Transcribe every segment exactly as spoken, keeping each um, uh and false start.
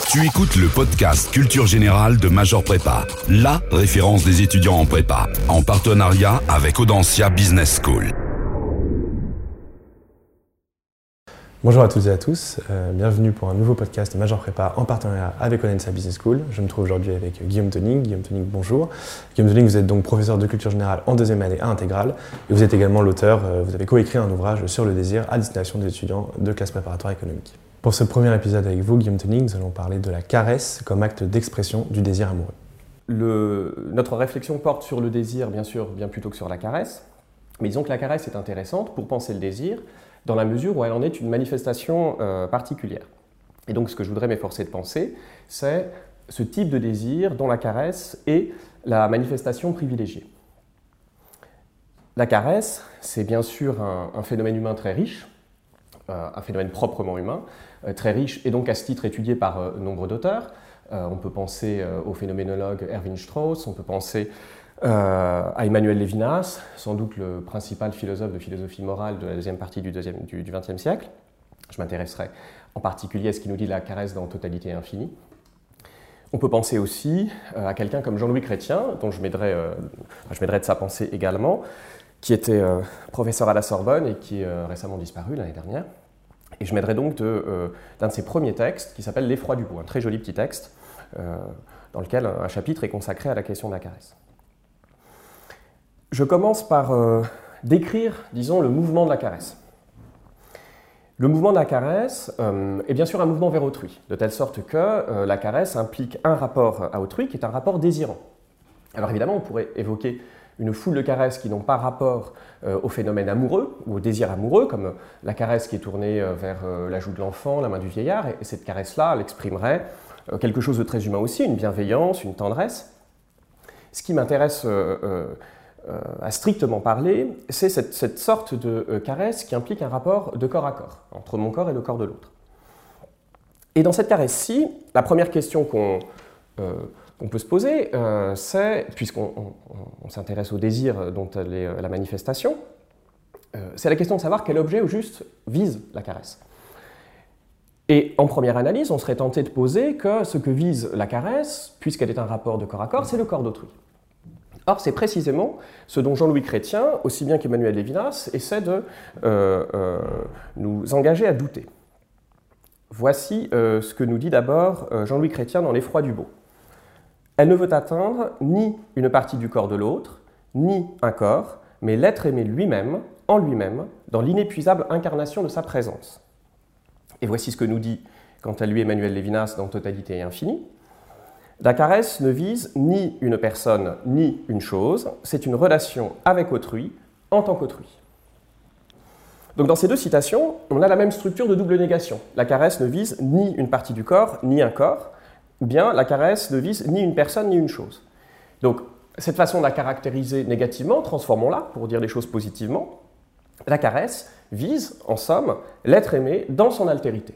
Tu écoutes le podcast Culture Générale de Major Prépa, la référence des étudiants en prépa, en partenariat avec Audencia Business School. Bonjour à toutes et à tous, euh, bienvenue pour un nouveau podcast de Major Prépa en partenariat avec Audencia Business School. Je me trouve aujourd'hui avec Guillaume Tening. Guillaume Tening, bonjour. Guillaume Tening, vous êtes donc professeur de culture générale en deuxième année à Intégrale et vous êtes également l'auteur, euh, vous avez coécrit un ouvrage sur le désir à destination des étudiants de classe préparatoire économique. Pour ce premier épisode avec vous, Guillaume Tening, nous allons parler de la caresse comme acte d'expression du désir amoureux. Le, notre réflexion porte sur le désir, bien sûr, bien plutôt que sur la caresse. Mais disons que la caresse est intéressante pour penser le désir, dans la mesure où elle en est une manifestation euh, particulière. Et donc ce que je voudrais m'efforcer de penser, c'est ce type de désir dont la caresse est la manifestation privilégiée. La caresse, c'est bien sûr un, un phénomène humain très riche, euh, un phénomène proprement humain, euh, très riche et donc à ce titre étudié par euh, nombre d'auteurs. Euh, on peut penser euh, au phénoménologue Erwin Strauss, on peut penser Euh, à Emmanuel Levinas, sans doute le principal philosophe de philosophie morale de la deuxième partie du, deuxième, du, du vingtième siècle. Je m'intéresserai en particulier à ce qu'il nous dit de la caresse dans Totalité infinie. On peut penser aussi euh, à quelqu'un comme Jean-Louis Chrétien, dont je m'aiderai, euh, je m'aiderai de sa pensée également, qui était euh, professeur à la Sorbonne et qui est euh, récemment disparu l'année dernière. Et je m'aiderai donc de, euh, d'un de ses premiers textes qui s'appelle L'effroi du beau, un très joli petit texte euh, dans lequel un chapitre est consacré à la question de la caresse. Je commence par euh, décrire, disons, le mouvement de la caresse. Le mouvement de la caresse euh, est bien sûr un mouvement vers autrui, de telle sorte que euh, la caresse implique un rapport à autrui qui est un rapport désirant. Alors évidemment, on pourrait évoquer une foule de caresses qui n'ont pas rapport euh, au phénomène amoureux ou au désir amoureux, comme la caresse qui est tournée euh, vers euh, la joue de l'enfant, la main du vieillard, et, et cette caresse-là, elle exprimerait euh, quelque chose de très humain aussi, une bienveillance, une tendresse. Ce qui m'intéresse euh, euh, Euh, à strictement parler, c'est cette, cette sorte de euh, caresse qui implique un rapport de corps à corps, entre mon corps et le corps de l'autre. Et dans cette caresse-ci, la première question qu'on euh, qu'on peut se poser, euh, c'est, puisqu'on on, on s'intéresse au désir dont elle est euh, la manifestation, euh, c'est la question de savoir quel objet au juste vise la caresse. Et en première analyse, on serait tenté de poser que ce que vise la caresse, puisqu'elle est un rapport de corps à corps, c'est le corps d'autrui. Or, c'est précisément ce dont Jean-Louis Chrétien, aussi bien qu'Emmanuel Levinas, essaie de euh, euh, nous engager à douter. Voici euh, ce que nous dit d'abord euh, Jean-Louis Chrétien dans L'effroi du beau. Elle ne veut atteindre ni une partie du corps de l'autre, ni un corps, mais l'être aimé lui-même, en lui-même, dans l'inépuisable incarnation de sa présence. Et voici ce que nous dit, quant à lui, Emmanuel Levinas dans Totalité infinie. La caresse ne vise ni une personne, ni une chose, c'est une relation avec autrui, en tant qu'autrui. Donc dans ces deux citations, on a la même structure de double négation. La caresse ne vise ni une partie du corps, ni un corps, ou bien la caresse ne vise ni une personne, ni une chose. Donc cette façon de la caractériser négativement, transformons-la pour dire les choses positivement. La caresse vise, en somme, l'être aimé dans son altérité.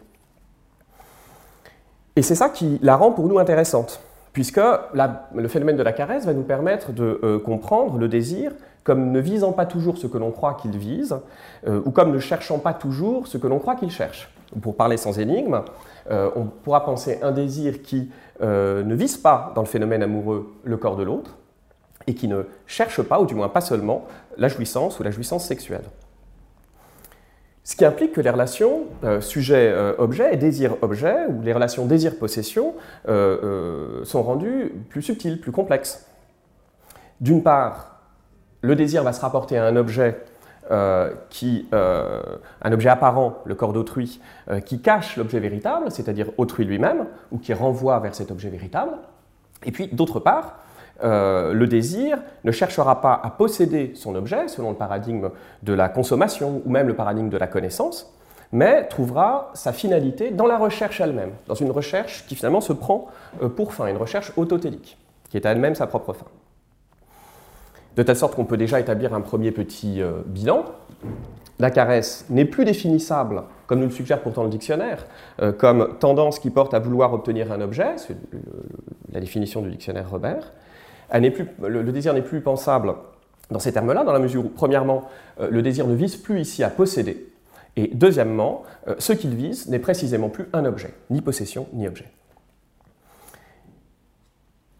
Et c'est ça qui la rend pour nous intéressante, puisque la, le phénomène de la caresse va nous permettre de euh, comprendre le désir comme ne visant pas toujours ce que l'on croit qu'il vise, euh, ou comme ne cherchant pas toujours ce que l'on croit qu'il cherche. Pour parler sans énigme, euh, on pourra penser un désir qui euh, ne vise pas dans le phénomène amoureux le corps de l'autre, et qui ne cherche pas, ou du moins pas seulement, la jouissance ou la jouissance sexuelle. Ce qui implique que les relations euh, sujet-objet euh, et désir-objet, ou les relations désir-possession, euh, euh, sont rendues plus subtiles, plus complexes. D'une part, le désir va se rapporter à un objet, euh, qui, euh, un objet apparent, le corps d'autrui, euh, qui cache l'objet véritable, c'est-à-dire autrui lui-même, ou qui renvoie vers cet objet véritable. Et puis, d'autre part, Euh, le désir ne cherchera pas à posséder son objet, selon le paradigme de la consommation ou même le paradigme de la connaissance, mais trouvera sa finalité dans la recherche elle-même, dans une recherche qui finalement se prend euh, pour fin, une recherche autotélique, qui est à elle-même sa propre fin. De telle sorte qu'on peut déjà établir un premier petit euh, bilan. La caresse n'est plus définissable, comme nous le suggère pourtant le dictionnaire, euh, comme tendance qui porte à vouloir obtenir un objet, c'est le, le, la définition du dictionnaire Robert. Elle n'est plus, le, le désir n'est plus pensable dans ces termes-là, dans la mesure où, premièrement, euh, le désir ne vise plus ici à posséder, et deuxièmement, euh, ce qu'il vise n'est précisément plus un objet, ni possession, ni objet.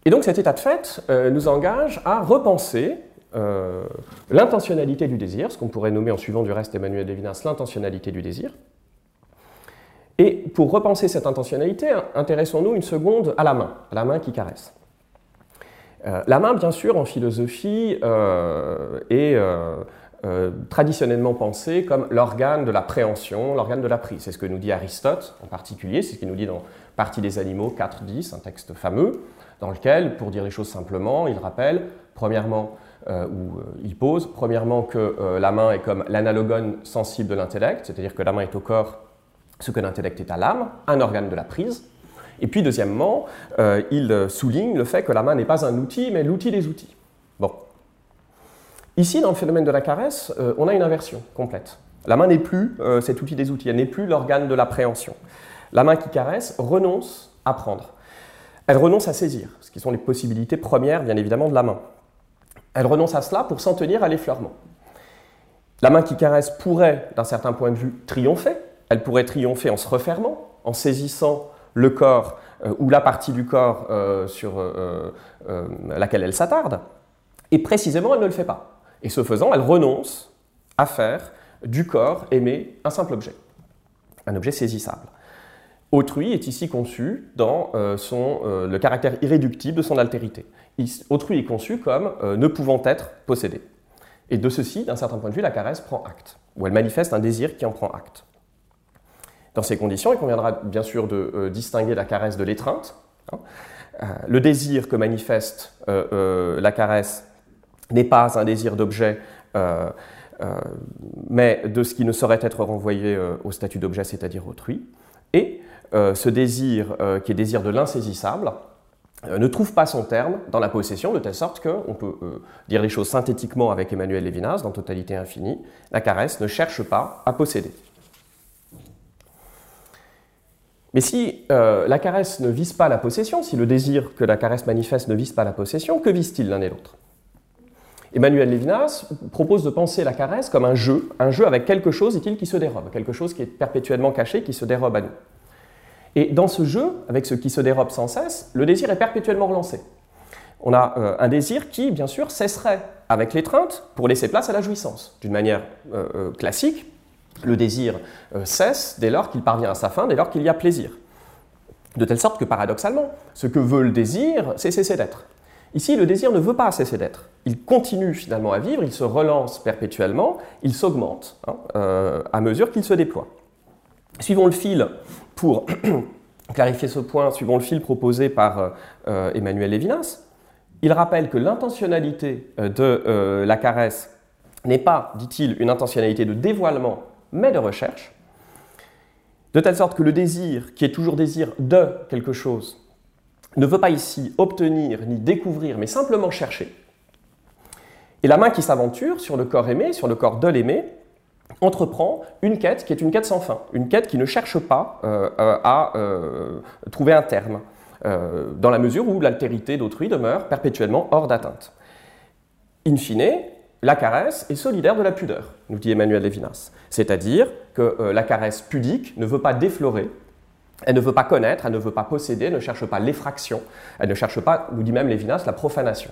Et donc cet état de fait euh, nous engage à repenser euh, l'intentionnalité du désir, ce qu'on pourrait nommer en suivant du reste Emmanuel Levinas l'intentionnalité du désir. Et pour repenser cette intentionnalité, intéressons-nous une seconde à la main, à la main qui caresse. Euh, la main, bien sûr, en philosophie, euh, est euh, euh, traditionnellement pensée comme l'organe de la préhension, l'organe de la prise. C'est ce que nous dit Aristote en particulier, c'est ce qu'il nous dit dans Partie des animaux quatre dix, un texte fameux, dans lequel, pour dire les choses simplement, il rappelle, premièrement, euh, ou euh, il pose, premièrement que euh, la main est comme l'analogone sensible de l'intellect, c'est-à-dire que la main est au corps ce que l'intellect est à l'âme, un organe de la prise. Et puis, deuxièmement, euh, il souligne le fait que la main n'est pas un outil, mais l'outil des outils. Bon. Ici, dans le phénomène de la caresse, euh, on a une inversion complète. La main n'est plus euh, cet outil des outils, elle n'est plus l'organe de la préhension. La main qui caresse renonce à prendre. Elle renonce à saisir, ce qui sont les possibilités premières, bien évidemment, de la main. Elle renonce à cela pour s'en tenir à l'effleurement. La main qui caresse pourrait, d'un certain point de vue, triompher. Elle pourrait triompher en se refermant, en saisissant le corps euh, ou la partie du corps euh, sur euh, euh, laquelle elle s'attarde. Et précisément, elle ne le fait pas. Et ce faisant, elle renonce à faire du corps aimé un simple objet, un objet saisissable. Autrui est ici conçu dans euh, son, euh, le caractère irréductible de son altérité. Autrui est conçu comme euh, ne pouvant être possédé. Et de ceci, d'un certain point de vue, la caresse prend acte, ou elle manifeste un désir qui en prend acte. Dans ces conditions, il conviendra bien sûr de euh, distinguer la caresse de l'étreinte. Hein. Euh, le désir que manifeste euh, euh, la caresse n'est pas un désir d'objet, euh, euh, mais de ce qui ne saurait être renvoyé euh, au statut d'objet, c'est-à-dire autrui. Et euh, ce désir, euh, qui est désir de l'insaisissable, euh, ne trouve pas son terme dans la possession, de telle sorte qu'on peut euh, dire les choses synthétiquement avec Emmanuel Levinas, dans Totalité infinie, la caresse ne cherche pas à posséder. Mais si euh, la caresse ne vise pas la possession, si le désir que la caresse manifeste ne vise pas la possession, que vise-t-il l'un et l'autre? Emmanuel Levinas propose de penser la caresse comme un jeu, un jeu avec quelque chose, dit-il, qui se dérobe, quelque chose qui est perpétuellement caché, qui se dérobe à nous. Et dans ce jeu, avec ce qui se dérobe sans cesse, le désir est perpétuellement relancé. On a euh, un désir qui, bien sûr, cesserait avec l'étreinte pour laisser place à la jouissance. D'une manière euh, euh, classique, le désir euh, cesse dès lors qu'il parvient à sa fin, dès lors qu'il y a plaisir. De telle sorte que, paradoxalement, ce que veut le désir, c'est cesser d'être. Ici, le désir ne veut pas cesser d'être. Il continue finalement à vivre, il se relance perpétuellement, il s'augmente hein, euh, à mesure qu'il se déploie. Suivons le fil pour clarifier ce point, suivons le fil proposé par euh, Emmanuel Levinas. Il rappelle que l'intentionnalité de euh, la caresse n'est pas, dit-il, une intentionnalité de dévoilement, mais de recherche, de telle sorte que le désir, qui est toujours désir de quelque chose, ne veut pas ici obtenir ni découvrir, mais simplement chercher. Et la main qui s'aventure sur le corps aimé, sur le corps de l'aimé, entreprend une quête qui est une quête sans fin, une quête qui ne cherche pas euh, à euh, trouver un terme, euh, dans la mesure où l'altérité d'autrui demeure perpétuellement hors d'atteinte. In fine, la caresse est solidaire de la pudeur, nous dit Emmanuel Levinas. C'est-à-dire que euh, la caresse pudique ne veut pas déflorer, elle ne veut pas connaître, elle ne veut pas posséder, elle ne cherche pas l'effraction, elle ne cherche pas, nous dit même Levinas, la profanation.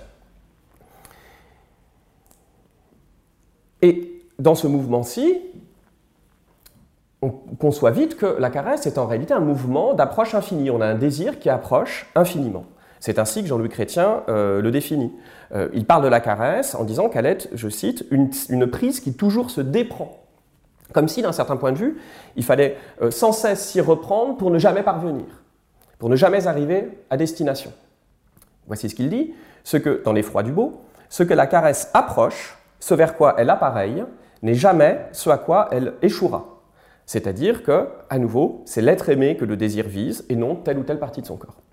Et dans ce mouvement-ci, on conçoit vite que la caresse est en réalité un mouvement d'approche infinie. On a un désir qui approche infiniment. C'est ainsi que Jean-Louis Chrétien euh, le définit. Euh, il parle de la caresse en disant qu'elle est, je cite, une, une prise qui toujours se déprend. Comme si, d'un certain point de vue, il fallait euh, sans cesse s'y reprendre pour ne jamais parvenir, pour ne jamais arriver à destination. Voici ce qu'il dit, ce que, dans l'effroi du beau, ce que la caresse approche, ce vers quoi elle appareille, n'est jamais ce à quoi elle échouera. C'est-à-dire que, à nouveau, c'est l'être aimé que le désir vise et non telle ou telle partie de son corps.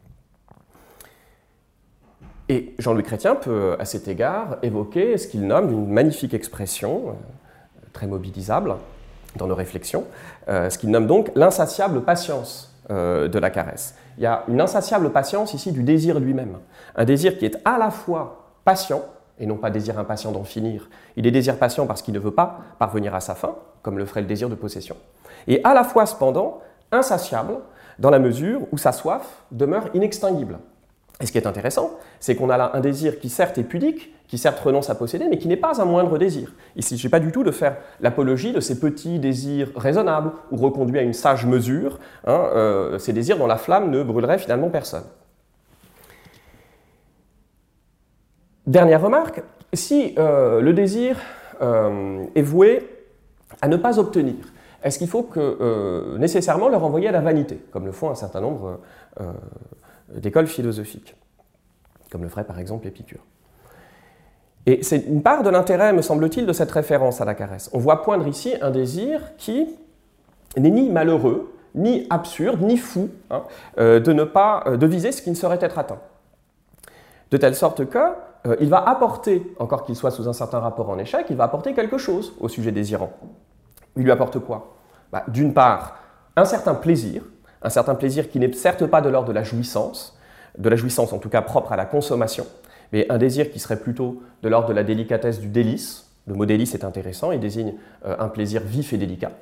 Et Jean-Louis Chrétien peut, à cet égard, évoquer ce qu'il nomme d'une magnifique expression, euh, très mobilisable dans nos réflexions, euh, ce qu'il nomme donc l'insatiable patience euh, de la caresse. Il y a une insatiable patience ici du désir lui-même, un désir qui est à la fois patient, et non pas désir impatient d'en finir. Il est désir patient parce qu'il ne veut pas parvenir à sa fin, comme le ferait le désir de possession, et à la fois cependant insatiable dans la mesure où sa soif demeure inextinguible. Et ce qui est intéressant, c'est qu'on a là un désir qui certes est pudique, qui certes renonce à posséder, mais qui n'est pas un moindre désir. Il ne s'agit pas du tout de faire l'apologie de ces petits désirs raisonnables ou reconduits à une sage mesure, hein, euh, ces désirs dont la flamme ne brûlerait finalement personne. Dernière remarque, si euh, le désir euh, est voué à ne pas obtenir, est-ce qu'il faut que, euh, nécessairement le renvoyer à la vanité, comme le font un certain nombre euh, d'écoles philosophiques, comme le ferait par exemple Épicure? Et c'est une part de l'intérêt, me semble-t-il, de cette référence à la caresse. On voit poindre ici un désir qui n'est ni malheureux, ni absurde, ni fou, hein, euh, de ne pas euh, de viser ce qui ne saurait être atteint. De telle sorte que euh, il va apporter, encore qu'il soit sous un certain rapport en échec, il va apporter quelque chose au sujet désirant. Il lui apporte quoi? Bah, d'une part, un certain plaisir, un certain plaisir qui n'est certes pas de l'ordre de la jouissance, de la jouissance en tout cas propre à la consommation, mais un désir qui serait plutôt de l'ordre de la délicatesse du délice. Le mot délice est intéressant, il désigne euh, un plaisir vif et délicat.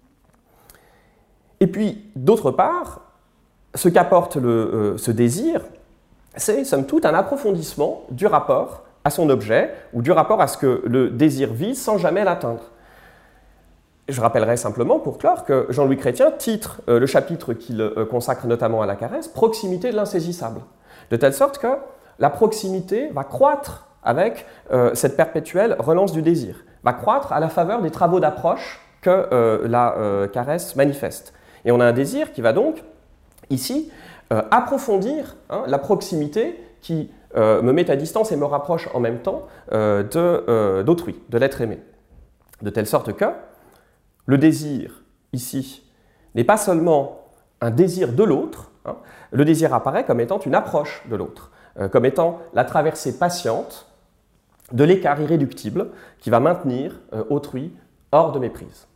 Et puis, d'autre part, ce qu'apporte le, euh, ce désir, c'est, somme toute, un approfondissement du rapport à son objet, ou du rapport à ce que le désir vise sans jamais l'atteindre. Je rappellerai simplement, pour clore, que Jean-Louis Chrétien titre euh, le chapitre qu'il euh, consacre notamment à la caresse « Proximité de l'insaisissable », de telle sorte que la proximité va croître avec euh, cette perpétuelle relance du désir, va croître à la faveur des travaux d'approche que euh, la euh, caresse manifeste. Et on a un désir qui va donc, ici, euh, approfondir hein, la proximité qui euh, me met à distance et me rapproche en même temps euh, de, euh, d'autrui, de l'être aimé. De telle sorte que le désir, ici, n'est pas seulement un désir de l'autre, hein, le désir apparaît comme étant une approche de l'autre, euh, comme étant la traversée patiente de l'écart irréductible qui va maintenir euh, autrui hors de méprise.